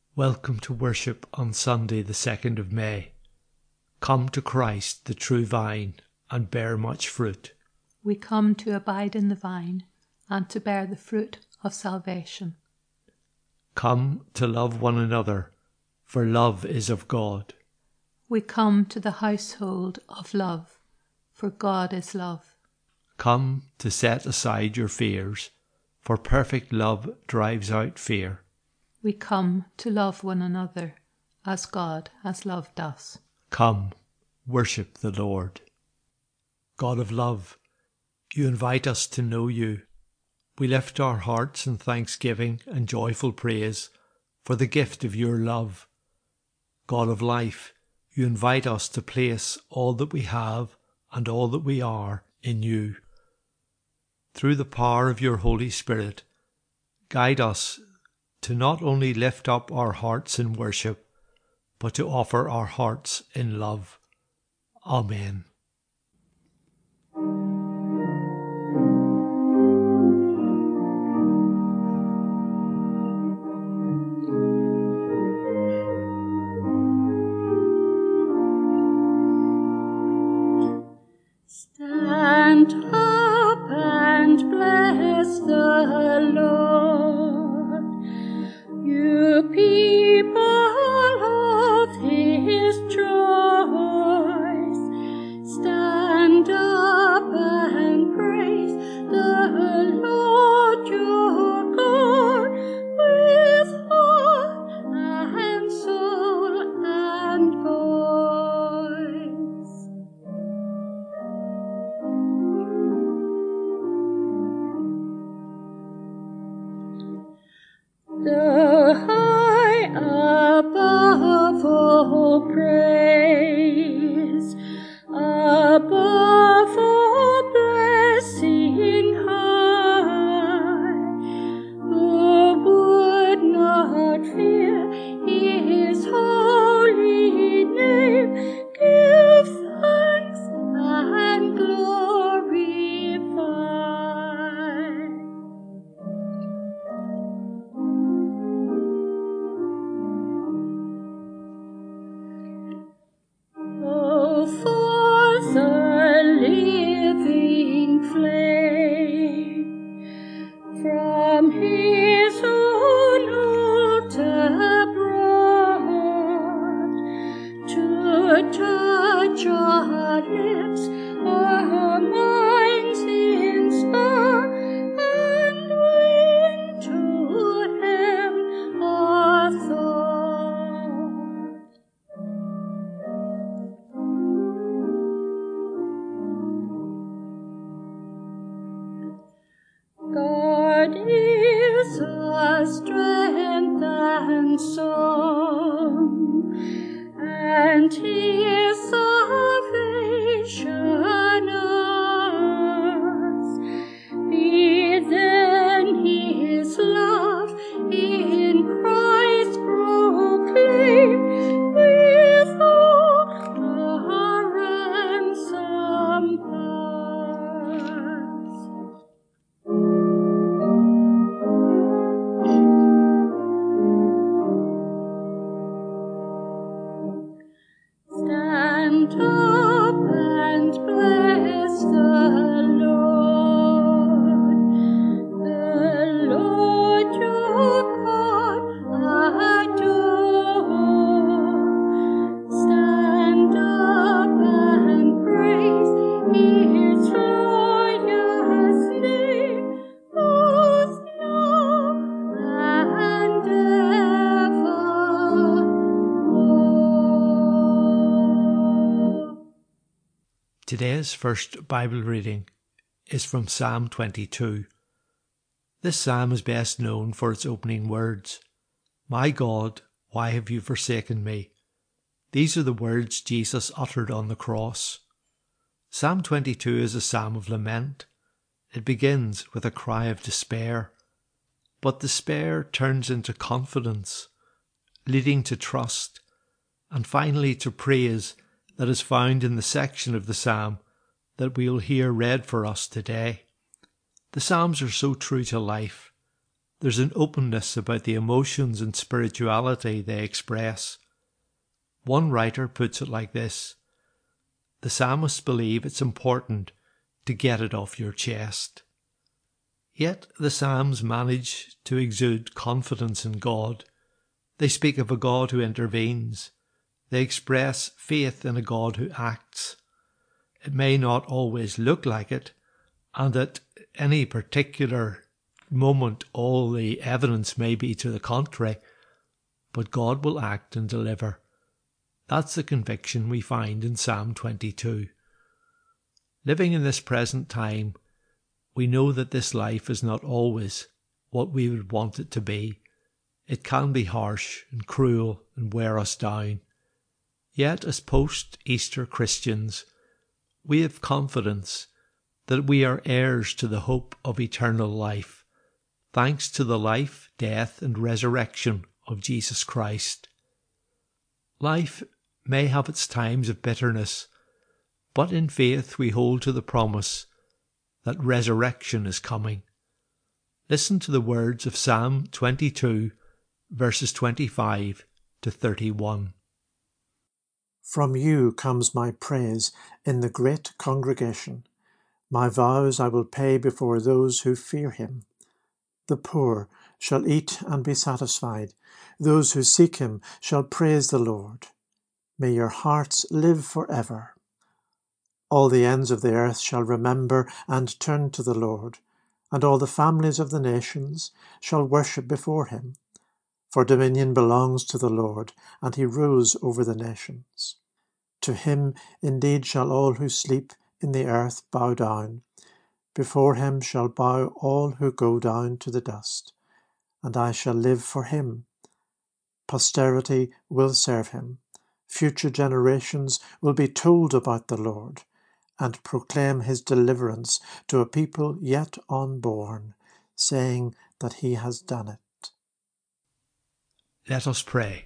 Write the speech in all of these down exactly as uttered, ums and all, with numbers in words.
Welcome to worship on Sunday the second of May. Come to Christ, the true vine, and bear much fruit. We come to abide in the vine and to bear the fruit of salvation. Come to love one another, for love is of God. We come to the household of love, for God is love. Come to set aside your fears, for perfect love drives out fear. We come to love one another as God has loved us. Come, worship the Lord. God of love, you invite us to know you. We lift our hearts in thanksgiving and joyful praise for the gift of your love. God of life, you invite us to place all that we have and all that we are in you. Through the power of your Holy Spirit, guide us to not only lift up our hearts in worship, but to offer our hearts in love. Amen. Stand up and bless the Lord, you people of his choice. Stand up and praise the Lord your God with heart and soul and voice. The high above all praise, above all blessing high, who would not fear his holy name, give thanks and glorify. For the living flame from his own altar brought to touch our lips, our minds inspire, and win to him our thought. God is our strength and song, and his salvation us. Be then his love in Christ proclaimed, with all our ransom past. Stand up and bless the Lord, the Lord your God adore. Stand up and praise his glorious name, both now and evermore. Today's first Bible reading is from Psalm twenty-two. This psalm is best known for its opening words, "My God, why have you forsaken me?" These are the words Jesus uttered on the cross. Psalm twenty-two is a psalm of lament. It begins with a cry of despair, but despair turns into confidence, leading to trust, and finally to praise that is found in the section of the psalm that we'll hear read for us today. The Psalms are so true to life, There's an openness about the emotions and spirituality they express. One writer puts it like this: the psalmists believe it's important to get it off your chest. Yet the Psalms manage to exude confidence in God. They speak of a God who intervenes. They express faith in a God who acts. It may not always look like it, and at any particular moment all the evidence may be to the contrary, but God will act and deliver. That's the conviction we find in Psalm twenty-two. Living in this present time, we know that this life is not always what we would want it to be. It can be harsh and cruel and wear us down. Yet as post-Easter Christians, we have confidence that we are heirs to the hope of eternal life, thanks to the life, death and resurrection of Jesus Christ. Life may have its times of bitterness, but in faith we hold to the promise that resurrection is coming. Listen to the words of Psalm twenty-two, verses twenty-five to thirty-one. From you comes my praise in the great congregation. My vows I will pay before those who fear him. The poor shall eat and be satisfied. Those who seek him shall praise the Lord. May your hearts live forever. All the ends of the earth shall remember and turn to the Lord, and all the families of the nations shall worship before him. For dominion belongs to the Lord, and he rules over the nations. To him indeed shall all who sleep in the earth bow down. Before him shall bow all who go down to the dust, and I shall live for him. Posterity will serve him. Future generations will be told about the Lord, and proclaim his deliverance to a people yet unborn, saying that he has done it. Let us pray.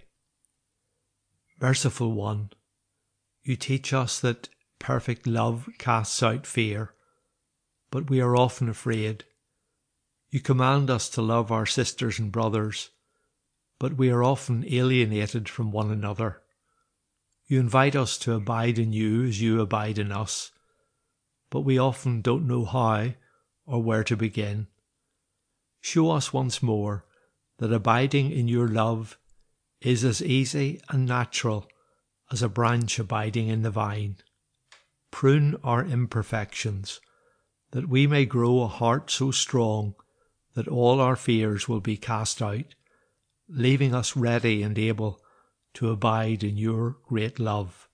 Merciful One, you teach us that perfect love casts out fear, but we are often afraid. You command us to love our sisters and brothers, but we are often alienated from one another. You invite us to abide in you as you abide in us, but we often don't know how or where to begin. Show us once more that abiding in your love is as easy and natural as a branch abiding in the vine. Prune our imperfections, that we may grow a heart so strong that all our fears will be cast out, leaving us ready and able to abide in your great love.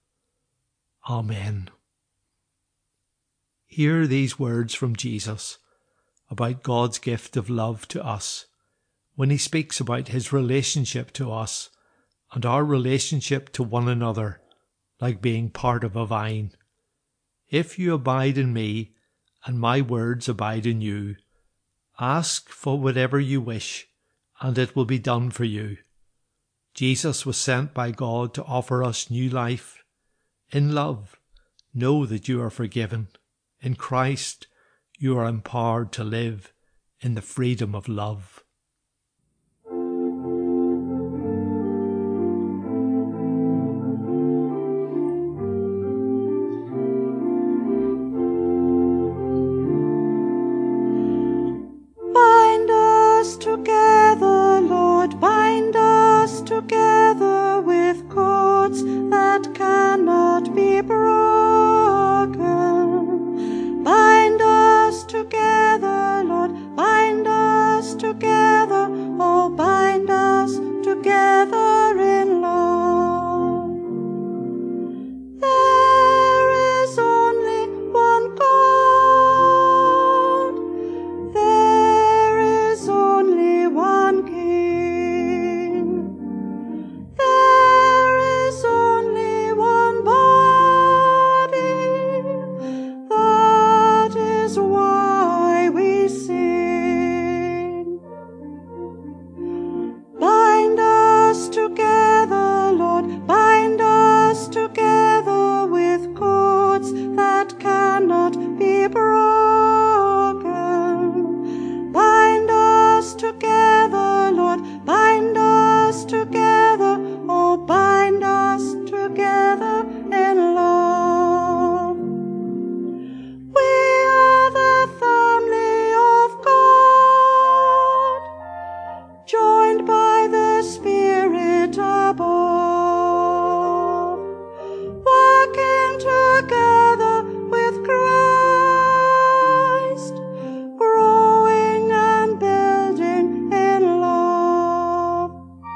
Amen. Hear these words from Jesus about God's gift of love to us, when he speaks about his relationship to us and our relationship to one another, like being part of a vine. If you abide in me, and my words abide in you, ask for whatever you wish, and it will be done for you. Jesus was sent by God to offer us new life. In love, know that you are forgiven. In Christ, you are empowered to live in the freedom of love. Bind us together, Lord, bind us together with cords that cannot be broken. Bind us together, Lord, bind us together, oh, bind us together in love. There is only one God, there is only one King, there is only one body, that is why we sing. Bind us together, Lord, bind us together with cords that cannot be broken. Bind us together. the Spirit above, walking together with Christ, growing and building in love.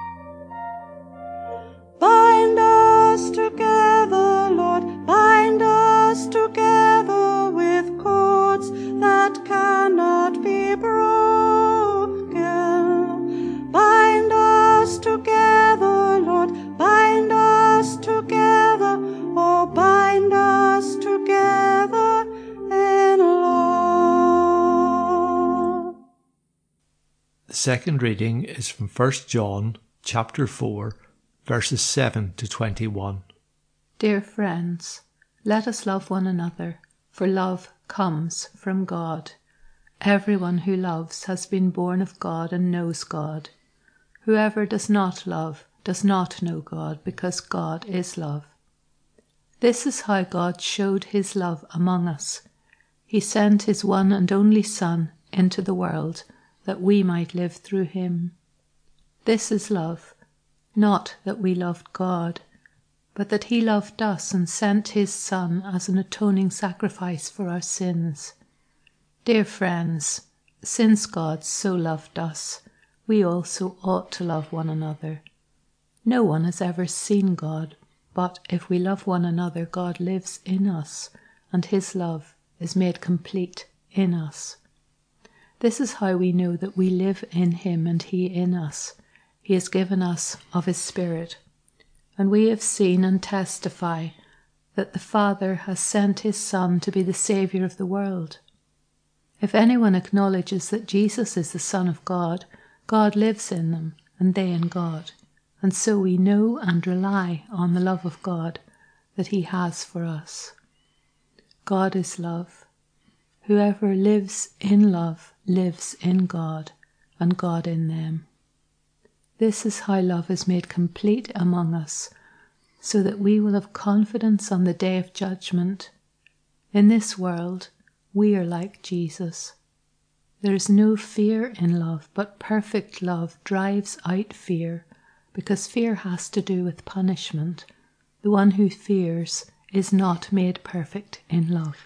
Bind us together, Lord, bind us together with cords that cannot be broken. Bind us together, Lord, bind us together, oh, bind us together in love. The second reading is from First John chapter four, verses seven to twenty-one. Dear friends, let us love one another, for love comes from God. Everyone who loves has been born of God and knows God. Whoever does not love does not know God, because God is love. This is how God showed his love among us. He sent his one and only Son into the world, that we might live through him. This is love, not that we loved God, but that he loved us and sent his Son as an atoning sacrifice for our sins. Dear friends, since God so loved us, we also ought to love one another. No one has ever seen God, but if we love one another, God lives in us, and his love is made complete in us. This is how we know that we live in him and he in us. He has given us of his Spirit. And we have seen and testify that the Father has sent his Son to be the Saviour of the world. If anyone acknowledges that Jesus is the Son of God, God lives in them, and they in God. And so we know and rely on the love of God that he has for us. God is love. Whoever lives in love lives in God, and God in them. This is how love is made complete among us, so that we will have confidence on the day of judgment. In this world, we are like Jesus. There is no fear in love, but perfect love drives out fear, because fear has to do with punishment. The one who fears is not made perfect in love.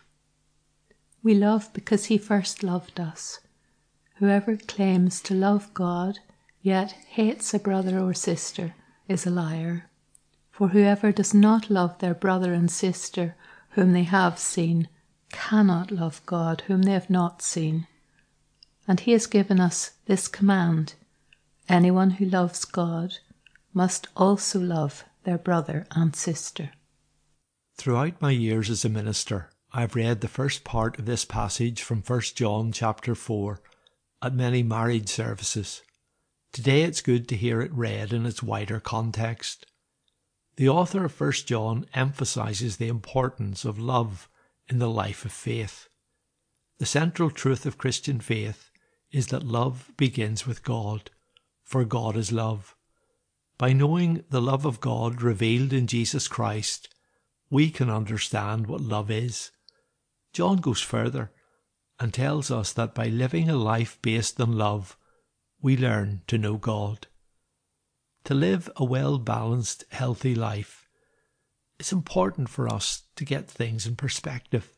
We love because he first loved us. Whoever claims to love God, yet hates a brother or sister, is a liar. For whoever does not love their brother and sister whom they have seen cannot love God whom they have not seen. And he has given us this command: anyone who loves God must also love their brother and sister. Throughout my years as a minister, I have read the first part of this passage from First John chapter four at many marriage services. Today it's good to hear it read in its wider context. The author of First John emphasises the importance of love in the life of faith. The central truth of Christian faith is that love begins with God, for God is love. By knowing the love of God revealed in Jesus Christ, we can understand what love is. John goes further and tells us that by living a life based on love, we learn to know God. To live a well-balanced, healthy life, it's important for us to get things in perspective.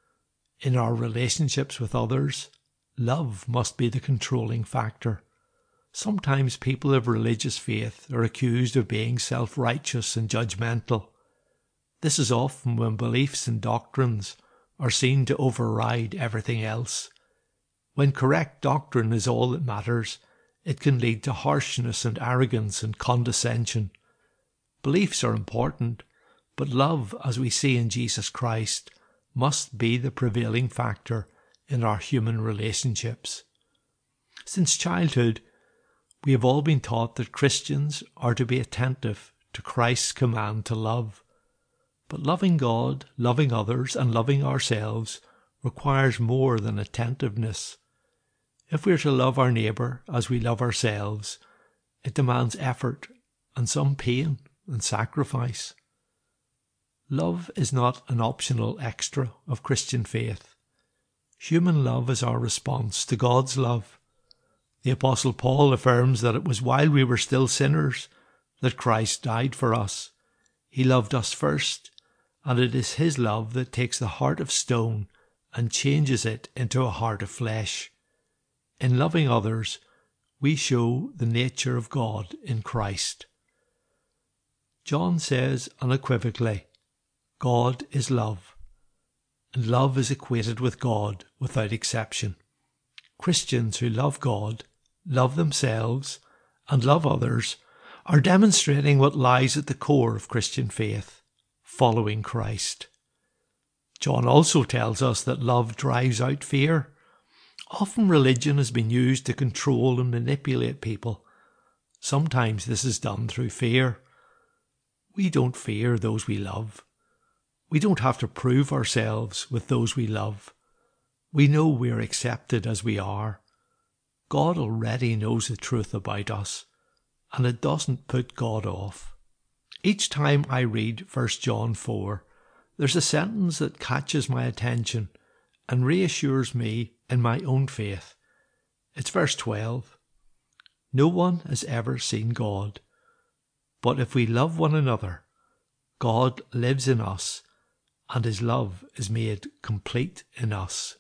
In our relationships with others, love must be the controlling factor. Sometimes people of religious faith are accused of being self-righteous and judgmental. This is often when beliefs and doctrines are seen to override everything else. When correct doctrine is all that matters, it can lead to harshness and arrogance and condescension. Beliefs are important, but love, as we see in Jesus Christ, must be the prevailing factor in our human relationships. Since childhood, we have all been taught that Christians are to be attentive to Christ's command to love. But loving God, loving others, and loving ourselves requires more than attentiveness. If we are to love our neighbour as we love ourselves, it demands effort and some pain and sacrifice. Love is not an optional extra of Christian faith. Human love is our response to God's love. The Apostle Paul affirms that it was while we were still sinners that Christ died for us. He loved us first, and it is his love that takes the heart of stone and changes it into a heart of flesh. In loving others, we show the nature of God in Christ. John says unequivocally, God is love, and love is equated with God without exception. Christians who love God, love themselves, and love others are demonstrating what lies at the core of Christian faith, following Christ. John also tells us that love drives out fear. Often religion has been used to control and manipulate people. Sometimes this is done through fear. We don't fear those we love. We don't have to prove ourselves with those we love. We know we are accepted as we are. God already knows the truth about us, and it doesn't put God off. Each time I read First John four, there's a sentence that catches my attention and reassures me in my own faith. It's verse twelve. No one has ever seen God, but if we love one another, God lives in us, and his love is made complete in us.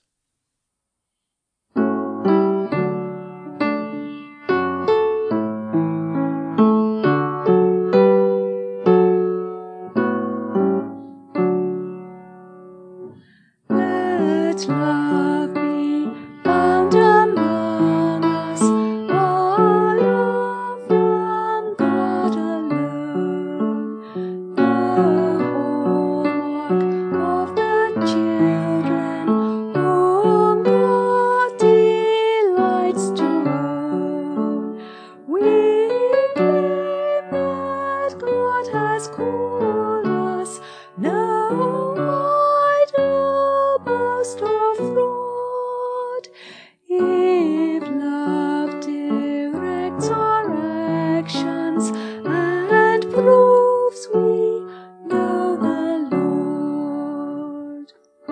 Let love be found among us, all love from God alone, the hallmark of the children whom God delights to own. We claim that God has called us, no idle boast or fraud. If love directs our actions and proves we know the Lord.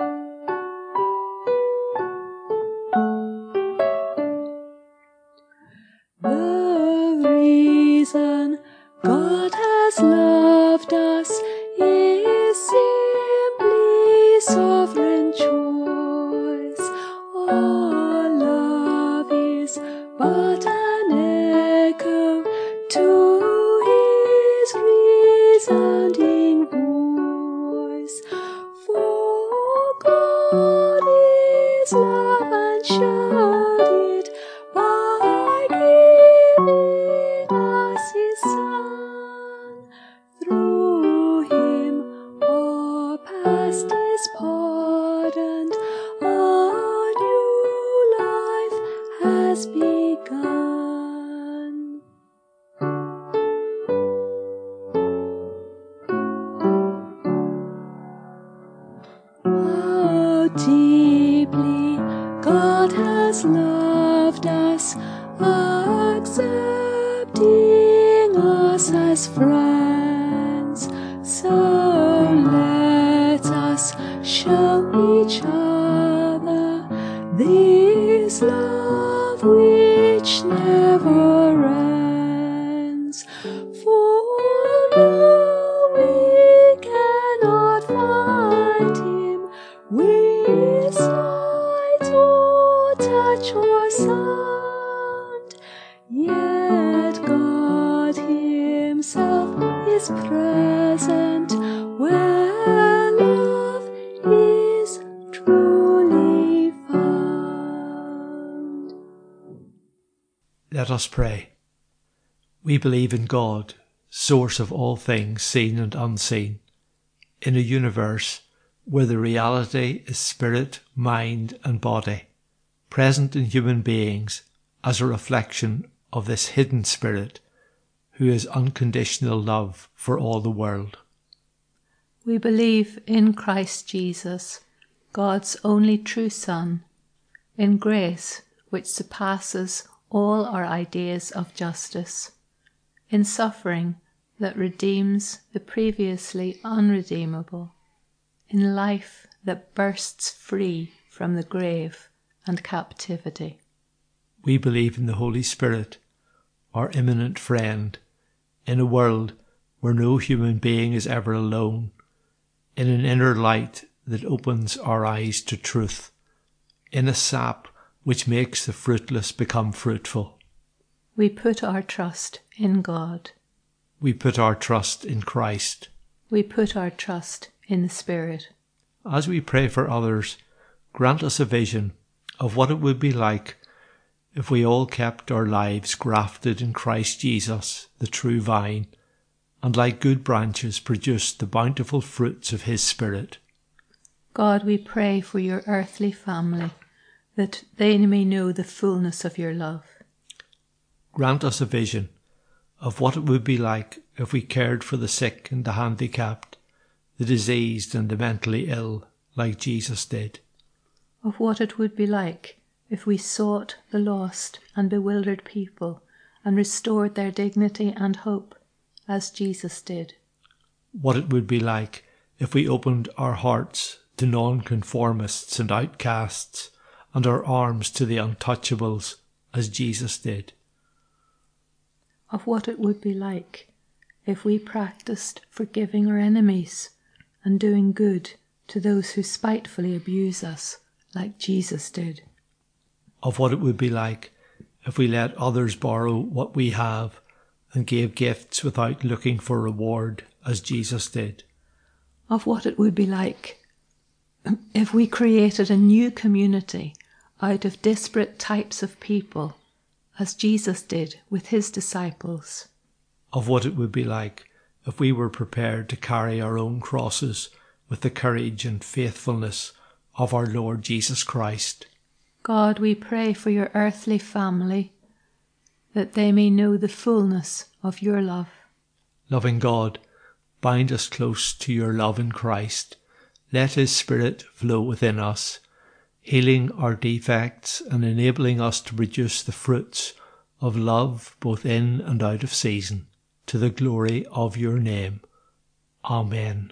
The reason God has loved us is simply sovereign choice. Our love is but an echo to his resounding voice. For God is love and showed it by giving us his Son. Through him our past is pardoned, a new life has begun. How deeply God has loved us, accepting us as friends. So let us show each other this love which never ends. For though we cannot find him with sight or touch or sound, yet God himself is present where love is truly found. Let us pray. We believe in God, source of all things seen and unseen, in a universe where the reality is spirit, mind and body, present in human beings as a reflection of this hidden spirit who is unconditional love for all the world. We believe in Christ Jesus, God's only true Son, in grace which surpasses all our ideas of justice, in suffering that redeems the previously unredeemable, in life that bursts free from the grave and captivity. we believe in the Holy Spirit, our imminent friend, in a world where no human being is ever alone, in an inner light that opens our eyes to truth, in a sap which makes the fruitless become fruitful. We put our trust in God. We put our trust in Christ. We put our trust in the Spirit. As we pray for others, grant us a vision of what it would be like if we all kept our lives grafted in Christ Jesus, the true vine, and like good branches produced the bountiful fruits of his Spirit. God, we pray for your earthly family, that they may know the fullness of your love. Grant us a vision of what it would be like if we cared for the sick and the handicapped, the diseased and the mentally ill, like Jesus did. Of what it would be like if we sought the lost and bewildered people and restored their dignity and hope, as Jesus did. What it would be like if we opened our hearts to nonconformists and outcasts, and our arms to the untouchables, as Jesus did. Of what it would be like if we practiced forgiving our enemies and doing good to those who spitefully abuse us, like Jesus did. Of what it would be like if we let others borrow what we have and gave gifts without looking for reward, as Jesus did. Of what it would be like if we created a new community out of disparate types of people, as Jesus did with his disciples. Of what it would be like if we were prepared to carry our own crosses with the courage and faithfulness of our Lord Jesus Christ. God, we pray for your earthly family, that they may know the fullness of your love. Loving God, bind us close to your love in Christ. Let his Spirit flow within us, healing our defects and enabling us to produce the fruits of love both in and out of season, to the glory of your name. Amen.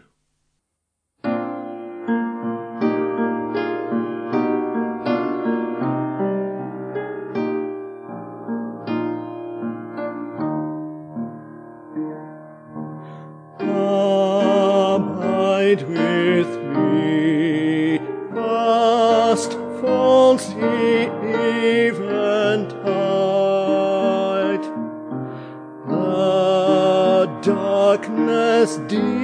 Abide with me, fast falls the eventide. The darkness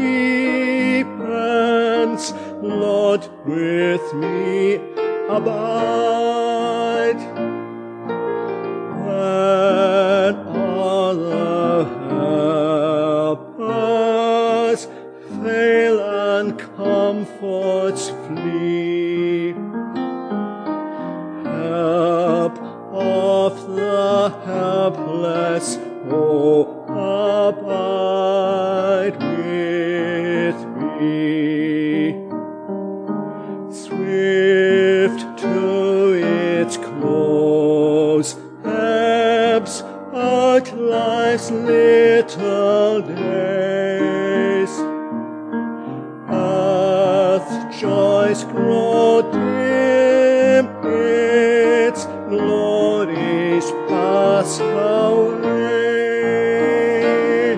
deepens, Lord, with me abide. When other helpers fail and comforts flee, help of the helpless, oh, abide with me. Swift to its close ebbs out life's little days. Earth joys grow dim, its glories pass away.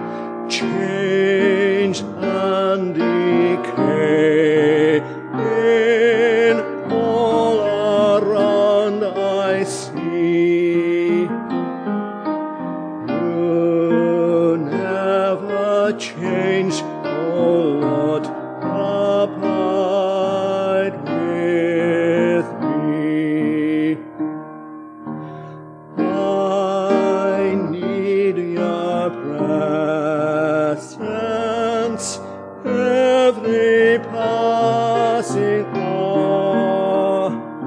Change and decay in all around I see. You never change, oh Lord, abide with me. I need your presence every passing hour.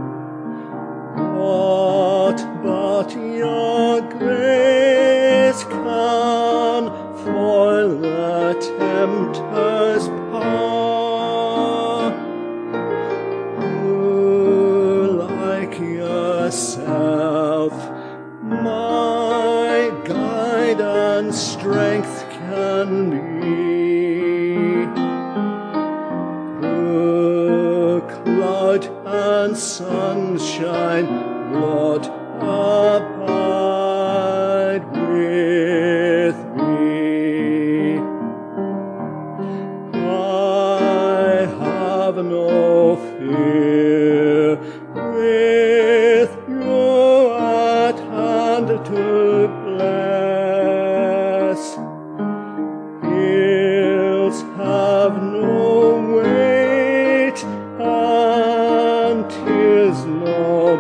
What but your grace can foil the tempter's power? Who like yourself my guide and strength can be? Through cloud and sunshine, Lord, abide with me. I have no fear, with you at hand to bless. Ills have no weight, and 'tis no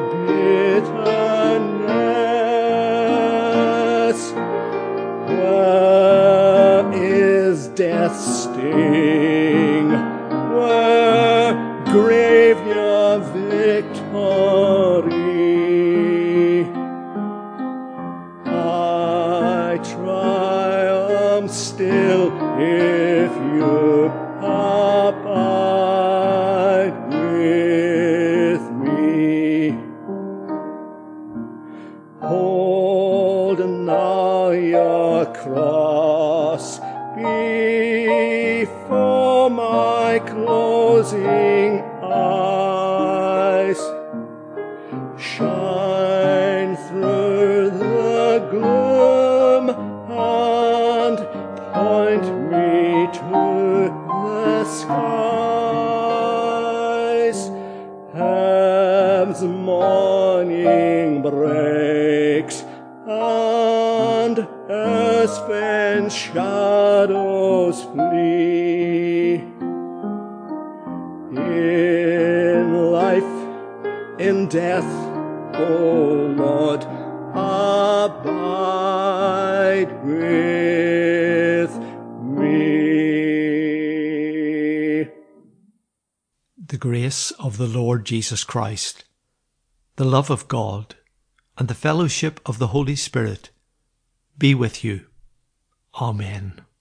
bitterness. Where is death's sting? Where grave your victory? I triumph still if you abide with me. Hold now your cross before my closing eyes. Shine through the gloom and point me to the skies. As morning breaks and earth's shadows flee, in life, in death, O Lord, abide with me. The grace of the Lord Jesus Christ, the love of God, and the fellowship of the Holy Spirit be with you. Amen.